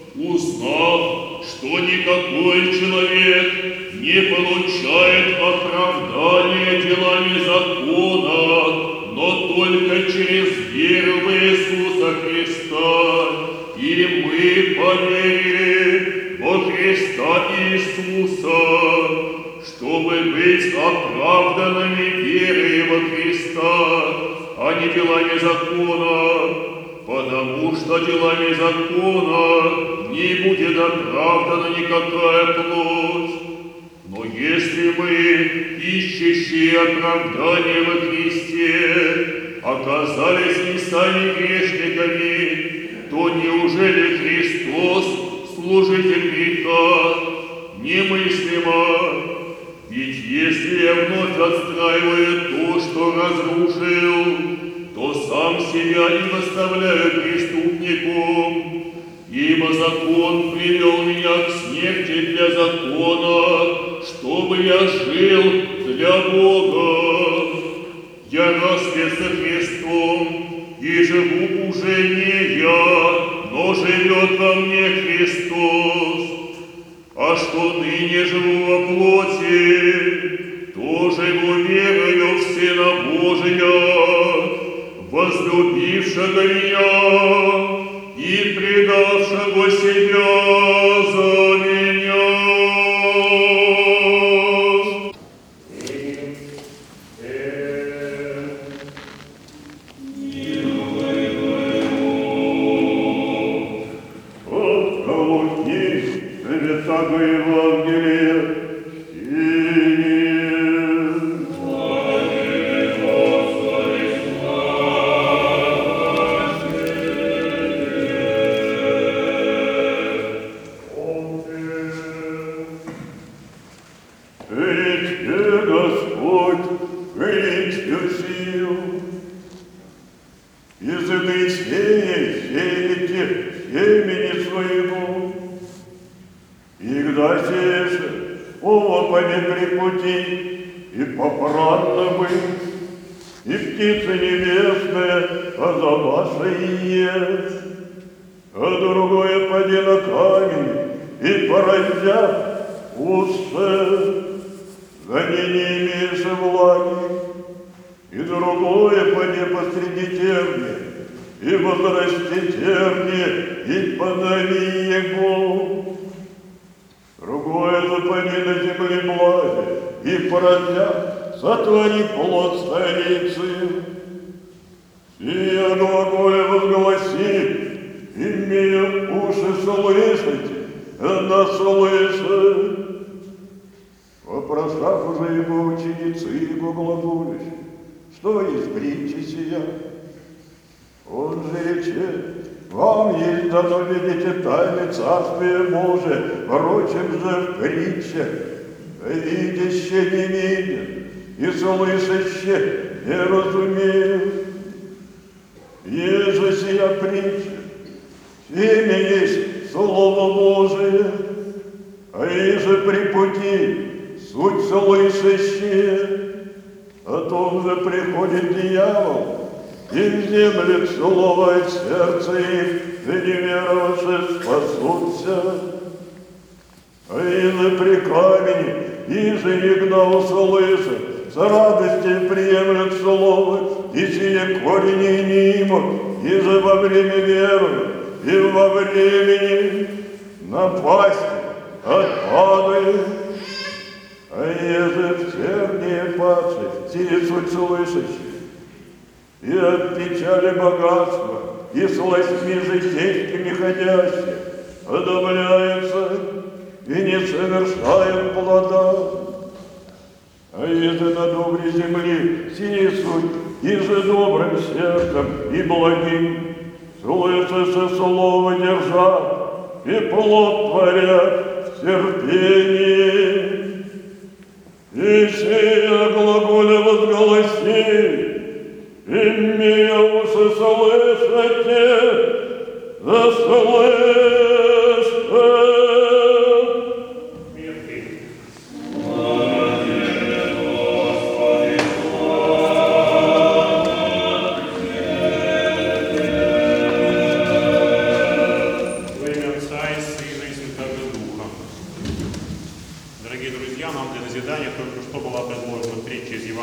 узнав, что никакой человек не получает оправдания делами закона, но только через веру в Иисуса Христа. И мы поверили во Христа Иисуса, чтобы быть оправданными верой во Христа, а не делами закона, потому что делами закона не будет оправдана никакая плоть. Но если мы, ищущие оправдания во Христе, оказались не сами грешниками, то неужели Христос служитель греха? Немыслимо. Ведь если я вновь отстраиваю то, что разрушил, то сам себя и выставляю преступником, ибо закон привел меня к смерти для закона, чтобы я жил для Бога. Я распят со Христом, и живу уже не я, но живет во мне Христос. А что ныне живу во плоти, то живу верою в Сына Божия, возлюбившего меня и предавшего себя за меня.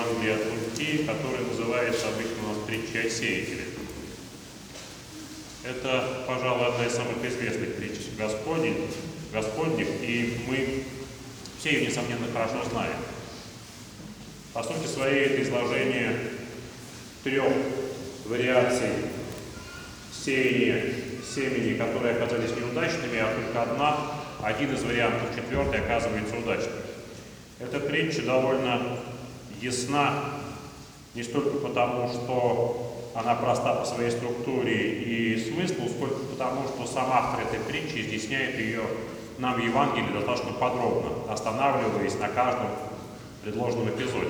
Евангелия от Луки, которое называется обычно у нас притча о сеятеле. Это, пожалуй, одна из самых известных притч Господних, и мы все ее, несомненно, хорошо знаем. По сути своей, это изложение трех вариаций сеяния семени, которые оказались неудачными, а только один из вариантов, четвертый, оказывается удачным. Эта притча довольно ясна не столько потому, что она проста по своей структуре и смыслу, сколько потому, что сам автор этой притчи изъясняет ее нам в Евангелии достаточно подробно, останавливаясь на каждом предложенном эпизоде.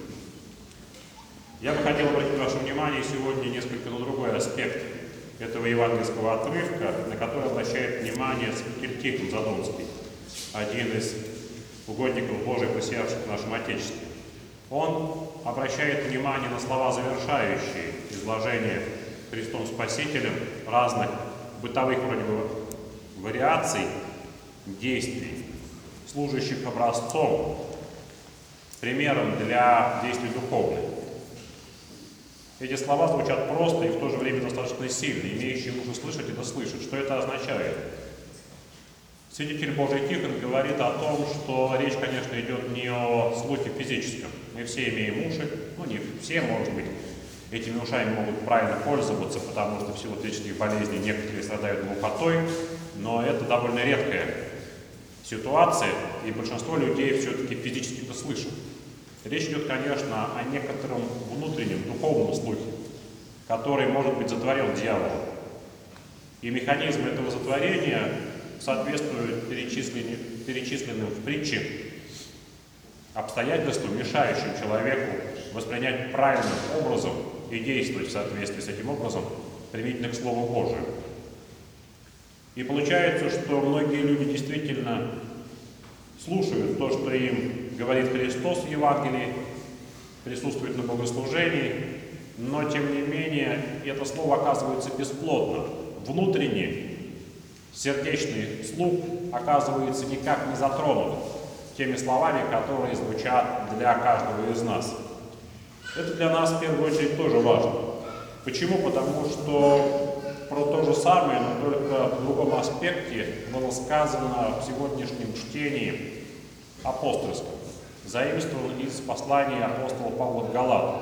Я бы хотел обратить ваше внимание сегодня несколько на другой аспект этого евангельского отрывка, на который обращает внимание святитель Тихон Задонский, один из угодников Божий, просиявших в нашем Отечестве. Он обращает внимание на слова, завершающие изложение Христом Спасителем разных бытовых вроде бы вариаций действий, служащих образцом, примером для действий духовных. Эти слова звучат просто и в то же время достаточно сильно, имеющие уши слышать это слышать. Что это означает? Святитель Божий Тихон говорит о том, что речь, конечно, идет не о слухе физическом. Мы все имеем уши, не все, может быть, этими ушами могут правильно пользоваться, потому что в силу физических болезней некоторые страдают глухотой, но это довольно редкая ситуация, и большинство людей все-таки физически-то слышат. Речь идет, конечно, о некотором внутреннем, духовном слухе, который может быть затворен дьяволом. И механизм этого затворения соответствует перечисленным в притче обстоятельствам, мешающим человеку воспринять правильным образом и действовать в соответствии с этим образом применительно к Слову Божию. И получается, что многие люди действительно слушают то, что им говорит Христос в Евангелии, присутствует на богослужении, но тем не менее это слово оказывается бесплодно. Внутренний, сердечный слух оказывается никак не затронут теми словами, которые звучат для каждого из нас. Это для нас в первую очередь тоже важно. Почему? Потому что про то же самое, но только в другом аспекте было сказано в сегодняшнем чтении апостольском, заимствован из послания апостола Павла к Галатам.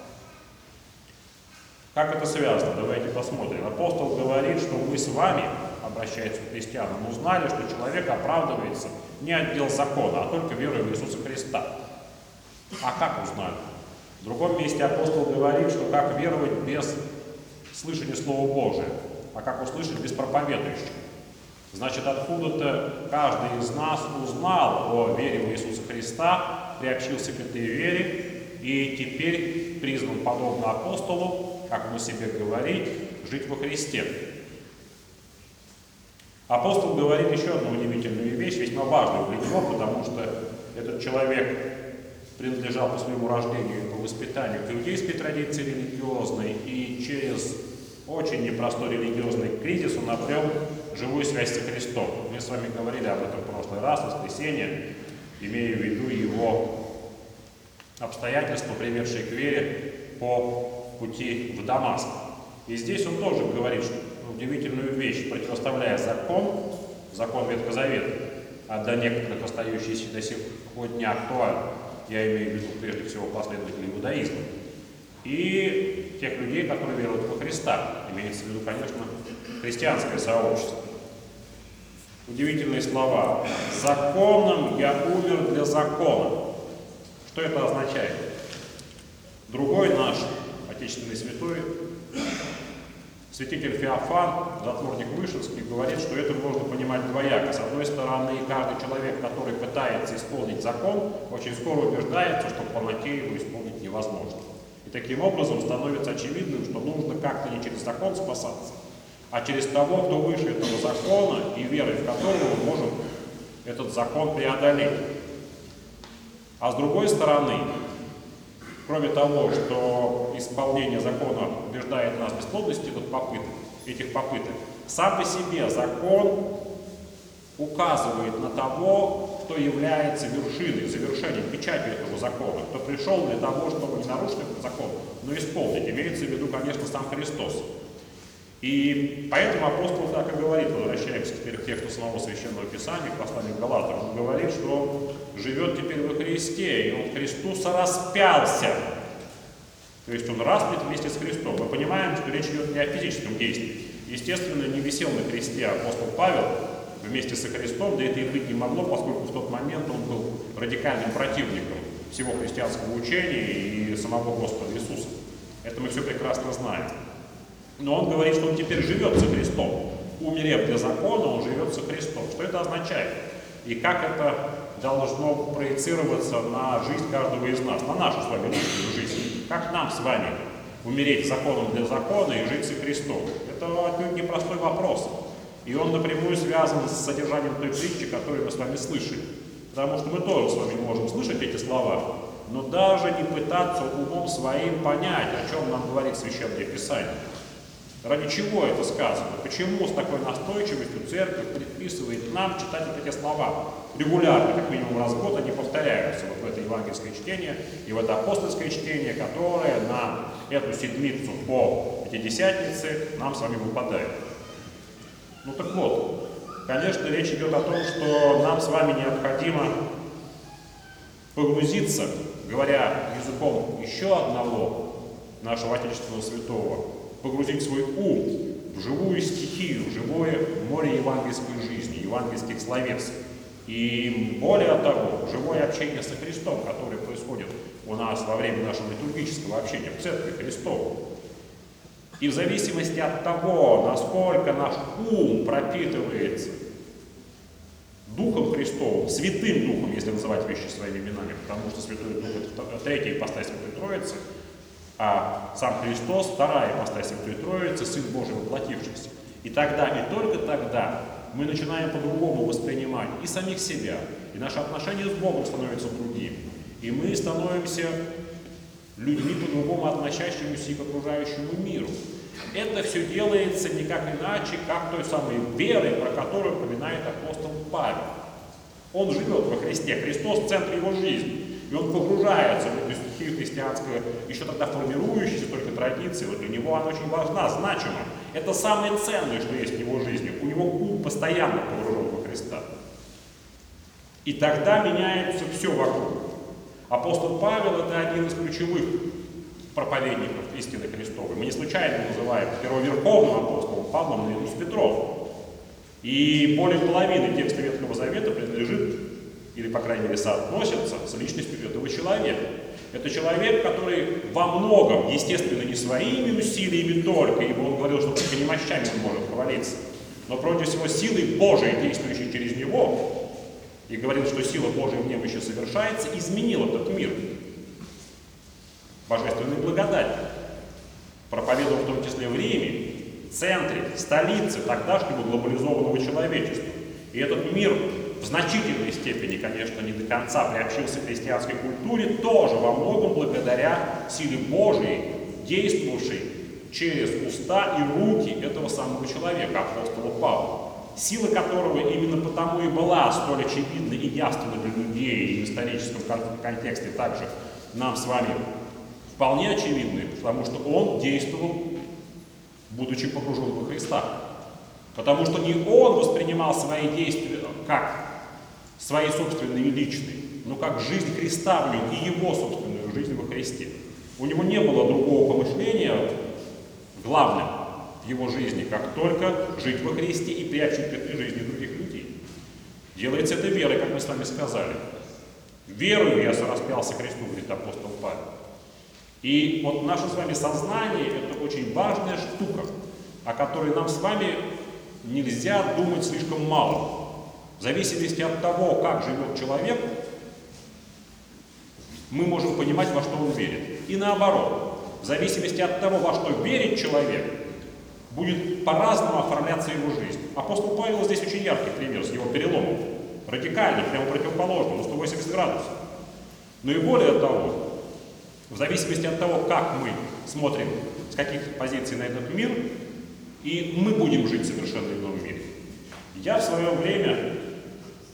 Как это связано? Давайте посмотрим. Апостол говорит, что мы с вами, обращается к христианам, узнали, что человек оправдывается не от дел закона, а только верой в Иисуса Христа. А как узнали? В другом месте апостол говорит, что как веровать без слышания Слова Божия, а как услышать без проповедующих. Значит, откуда-то каждый из нас узнал о вере в Иисуса Христа, приобщился к этой вере и теперь призван, подобно апостолу, как он о себе говорит, жить во Христе. Апостол говорит еще одну удивительную вещь, весьма важную для него, потому что этот человек принадлежал по своему рождению и по воспитанию к иудейской традиции религиозной, и через очень непростой религиозный кризис он обрел живую связь со Христом. Мы с вами говорили об этом в прошлый раз, в воскресенье, имея в виду его обстоятельства, приведшие к вере по пути в Дамаск. И здесь он тоже говорит удивительную вещь, противоставляя закон Ветхого Завета, а для некоторых остающийся до сих дня актуален, я имею в виду прежде всего последователей иудаизма, и тех людей, которые веруют во Христа, имеется в виду, конечно, христианское сообщество. Удивительные слова. «Законом я умер для закона». Что это означает? Другой наш отечественный святой, святитель Феофан, затворник Вышинский, говорит, что это можно понимать двояко. С одной стороны, каждый человек, который пытается исполнить закон, очень скоро убеждается, что в полноте его исполнить невозможно. И таким образом становится очевидным, что нужно как-то не через закон спасаться, а через того, кто выше этого закона и верой в которого мы можем этот закон преодолеть. А с другой стороны, кроме того, что исполнение закона убеждает нас в бесплодности этих попыток, сам по себе закон указывает на того, кто является вершиной, завершением, печатью этого закона, кто пришел для того, чтобы не нарушить этот закон, но исполнить. Имеется в виду, конечно, сам Христос. И поэтому апостол так и говорит, возвращаясь теперь к тексту самого Священного Писания, к посланию к Галатам, он говорит, что он живет теперь во Христе, и он Христу сораспялся. То есть он распят вместе с Христом. Мы понимаем, что речь идет не о физическом действии. Естественно, не висел на кресте апостол Павел вместе со Христом, да это и быть не могло, поскольку в тот момент он был радикальным противником всего христианского учения и самого Господа Иисуса. Это мы все прекрасно знаем. Но он говорит, что он теперь живет со Христом. Умерев для закона, он живет со Христом. Что это означает? И как это должно проецироваться на жизнь каждого из нас, на нашу с вами личную жизнь? Как нам с вами умереть законом для закона и жить со Христом? Это отнюдь непростой вопрос. И он напрямую связан с содержанием той притчи, которую мы с вами слышали. Потому что мы тоже с вами можем слышать эти слова, но даже не пытаться умом своим понять, о чем нам говорит Священное Писание. Ради чего это сказано? Почему с такой настойчивостью Церковь предписывает нам читать вот эти слова? Регулярно, как минимум раз в год, они повторяются вот в это евангельское чтение и в это апостольское чтение, которое на эту седмицу по Пятидесятнице нам с вами выпадает. Ну так вот, конечно, речь идет о том, что нам с вами необходимо погрузиться, говоря языком еще одного нашего Отечественного Святого, погрузить свой ум в живую стихию, в живое море евангельской жизни, евангельских словес. И более того, живое общение со Христом, которое происходит у нас во время нашего литургического общения в Церкви Христовой. И в зависимости от того, насколько наш ум пропитывается Духом Христовым, Святым Духом, если называть вещи своими именами, потому что Святой Дух — это третья ипостась Святой Троицы, а сам Христос — вторая ипостась Святой Троицы, Сын Божий воплотившийся. И тогда, и только тогда мы начинаем по-другому воспринимать и самих себя, и наши отношения с Богом становятся другими. И мы становимся людьми, по-другому относящимися и к окружающему миру. Это все делается никак иначе, как той самой верой, про которую упоминает апостол Павел. Он живет во Христе, Христос в центре его жизни. И он погружается в эту стихию христианскую, еще тогда формирующуюся только традиции. Вот для него она очень важна, значима. Это самое ценное, что есть в его жизни. У него ум постоянно погружен во Христа. И тогда меняется все вокруг. Апостол Павел — это один из ключевых проповедников истины Христовой. Мы не случайно называем первоверховным апостолом Павлом наряду с Петром. И более половины текста Ветхого Завета принадлежит, или, по крайней мере, соотносится с личностью этого человека. Это человек, который во многом, естественно, не своими усилиями только, ибо он говорил, что только не мощами он может хвалиться, но прежде всего силой Божией, действующей через него, и говорил, что сила Божия в нем еще совершается, изменил этот мир. Божественной благодать. Проповедовал в том числе в Риме, центре, столице тогдашнего глобализованного человечества. И этот мир в значительной степени, конечно, не до конца приобщился к христианской культуре, тоже во многом благодаря силе Божией, действовавшей через уста и руки этого самого человека, апостола Павла. Сила которого именно потому и была столь очевидна и явственна для людей, и в историческом контексте также нам с вами вполне очевидны, потому что он действовал, будучи погружен во Христа. Потому что не он воспринимал свои действия как свои собственные личные, но как жизнь Христа в нем и его собственную жизнь во Христе. У него не было другого помышления главным в его жизни, как только жить во Христе и приобщить к этой жизни других людей. Делается это верой, как мы с вами сказали. Верою я сораспялся Христу, говорит апостол Павел. И вот наше с вами сознание — это очень важная штука, о которой нам с вами нельзя думать слишком мало. В зависимости от того, как живет человек, мы можем понимать, во что он верит. И наоборот, в зависимости от того, во что верит человек, будет по-разному оформляться его жизнь. Апостол Павел здесь очень яркий пример с его переломом. Радикальный, прямо противоположный, на 180 градусов. Но и более того, в зависимости от того, как мы смотрим, с каких позиций на этот мир, и мы будем жить в совершенно ином мире. Я в свое время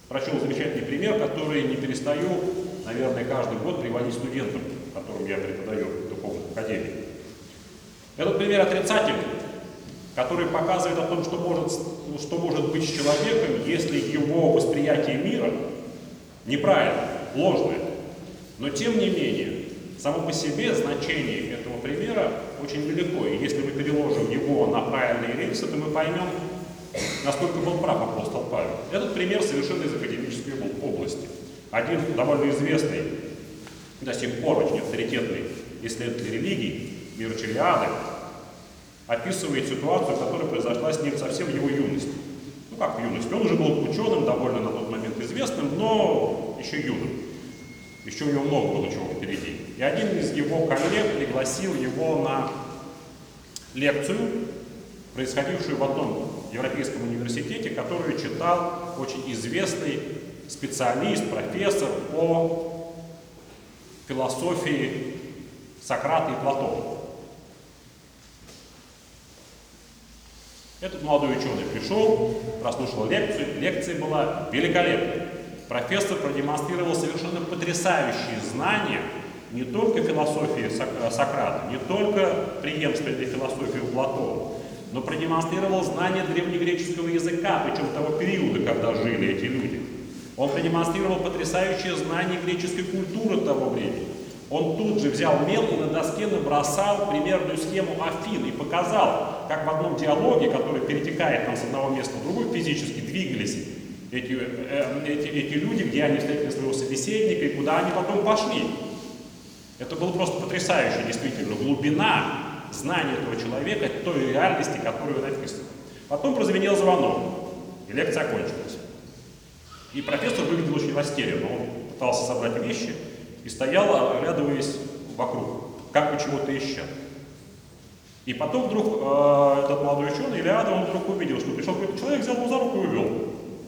прочел замечательный пример, который не перестаю, наверное, каждый год приводить студентам, которым я преподаю в духовной академии. Этот пример отрицательный, который показывает о том, что может быть с человеком, если его восприятие мира неправильно, ложное. Но тем не менее, само по себе значение этого примера очень велико. И если мы переложим его на правильные рельсы, то мы поймем, насколько был прав апостол Павел. Этот пример совершенно из академической области. Один довольно известный, до сих пор очень авторитетный исследователь религий, Мирчелиады, описывает ситуацию, которая произошла с ним совсем в его юности. Ну как в юности? Он уже был ученым, довольно на тот момент известным, но еще юным. Еще у него много было чего впереди. И один из его коллег пригласил его на лекцию, происходившую в одном европейском университете, которую читал очень известный специалист, профессор по философии Сократа и Платона. Этот молодой ученый пришел, прослушал лекцию. Лекция была великолепной. Профессор продемонстрировал совершенно потрясающие знания не только философии Сократа, не только преемственной философии у Платона, но продемонстрировал знания древнегреческого языка, причем того периода, когда жили эти люди. Он продемонстрировал потрясающее знание греческой культуры того времени. Он тут же взял мел и на доске набросал примерную схему Афин и показал, как в одном диалоге, который перетекает там с одного места в другое, физически двигались эти люди, где они встретили своего собеседника и куда они потом пошли. Это было просто потрясающе, действительно, глубина знания этого человека, той реальности, которую он описывал. Потом прозвенел звонок, и лекция окончилась. И профессор выглядел очень растерянно. Он пытался собрать вещи и стоял, оглядываясь вокруг, как бы чего-то ища. И потом вдруг этот молодой ученый, Илиада, он вдруг увидел, что пришел какой-то человек, взял его за руку и увел.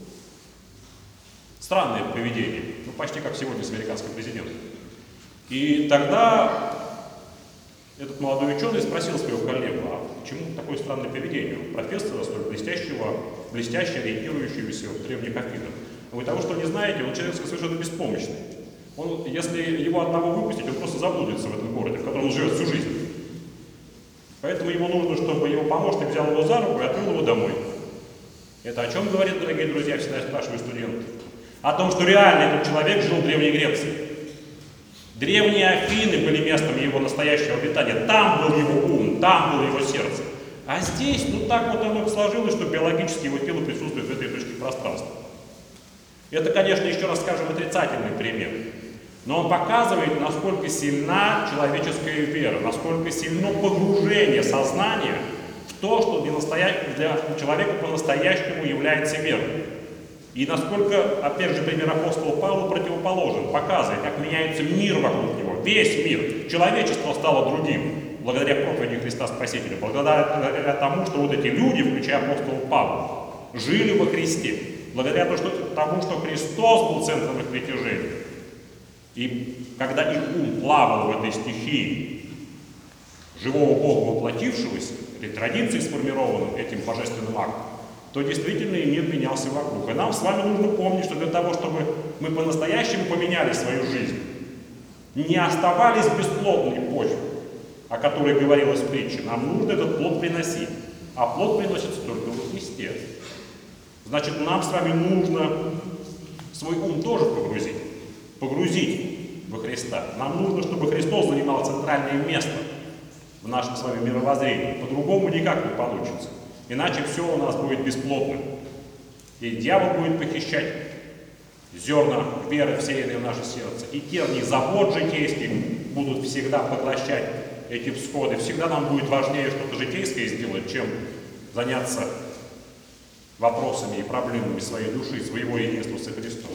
Странное поведение, ну почти как сегодня с американским президентом. И тогда этот молодой ученый спросил своего коллегу, а почему такое странное поведение у профессора, столь блестяще ориентирующегося в древних Афинах? Вы того, что не знаете, он человек совершенно беспомощный. Он, если его одного выпустить, он просто заблудится в этом городе, в котором он живет всю жизнь. Поэтому ему нужно, чтобы его помощник взял его за руку и отвел его домой. Это о чем говорит, дорогие друзья, всегда спрашиваю студентов? О том, что реально этот человек жил в Древней Греции. Древние Афины были местом его настоящего обитания. Там был его ум, там было его сердце. А здесь, ну так вот оно сложилось, что биологически его тело присутствует в этой точке пространства. Это, конечно, еще раз скажем, отрицательный пример. Но он показывает, насколько сильна человеческая вера, насколько сильно погружение сознания в то, что для человека по-настоящему является верой. И насколько, опять же, пример апостола Павла противоположен, показывает, как меняется мир вокруг него, весь мир. Человечество стало другим, благодаря проповеди Христа Спасителя, благодаря тому, что вот эти люди, включая апостола Павла, жили во Христе, благодаря тому, что Христос был центром их притяжения. И когда их ум плавал в этой стихии живого Бога воплотившегося, этой традиции, сформированной этим божественным актом, то действительно и мир менялся вокруг. И нам с вами нужно помнить, что для того, чтобы мы по-настоящему поменяли свою жизнь, не оставались бесплодной почвой, о которой говорилось в притче, нам нужно этот плод приносить. А плод приносится только во Христе. Значит, нам с вами нужно свой ум тоже погрузить во Христа. Нам нужно, чтобы Христос занимал центральное место в нашем с вами мировоззрении. По-другому никак не получится. Иначе все у нас будет бесплодно. И дьявол будет похищать зерна веры, всеянные в наше сердце. И тернии забот житейских будут всегда поглощать эти всходы. Всегда нам будет важнее что-то житейское сделать, чем заняться вопросами и проблемами своей души, своего единства со Христом.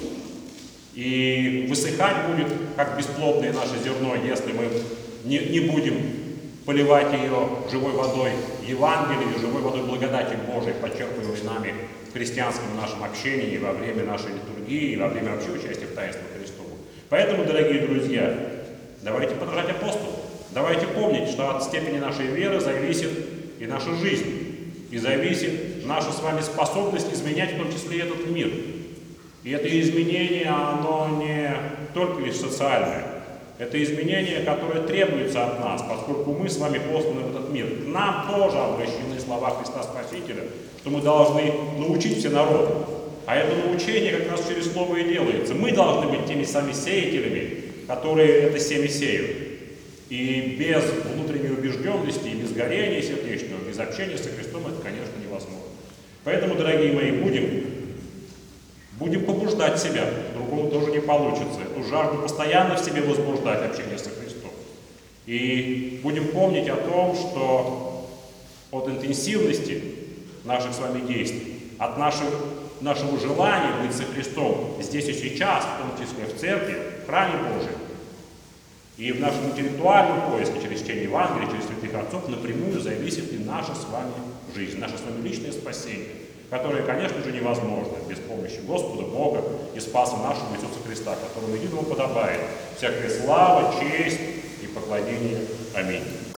И высыхать будет, как бесплодное наше зерно, если мы не будем поливать ее живой водой Евангелия, живой водой благодати Божией, подчеркиваемой нами в христианском нашем общении, во время нашей литургии, во время вообще участия в таинстве Христову. Поэтому, дорогие друзья, давайте подражать апостолу. Давайте помнить, что от степени нашей веры зависит и наша жизнь, и зависит наша с вами способность изменять в том числе и этот мир. И это изменение, оно не только лишь социальное. Это изменение, которое требуется от нас, поскольку мы с вами посланы в этот мир. К нам тоже обращены слова Христа Спасителя, что мы должны научить все народы. А это научение как раз через слово и делается. Мы должны быть теми самыми сеятелями, которые это семя сеют. И без внутренней убежденности, и без горения сердечного, без общения со Христом это, конечно, невозможно. Поэтому, дорогие мои, будем побуждать себя, другому тоже не получится. Эту жажду постоянно в себе возбуждать, общение со Христом. И будем помнить о том, что от интенсивности наших с вами действий, от нашего желания быть со Христом здесь и сейчас, в том числе в церкви, в храме Божьем, и в нашем интеллектуальном поиске через чтение Евангелия, через святых отцов, напрямую зависит и наша с вами жизнь, наше с вами личное спасение, которое, конечно же, невозможно без помощи Господа, Бога и Спаса нашего Иисуса Христа, которому единому подобает всякая слава, честь и поклонение. Аминь.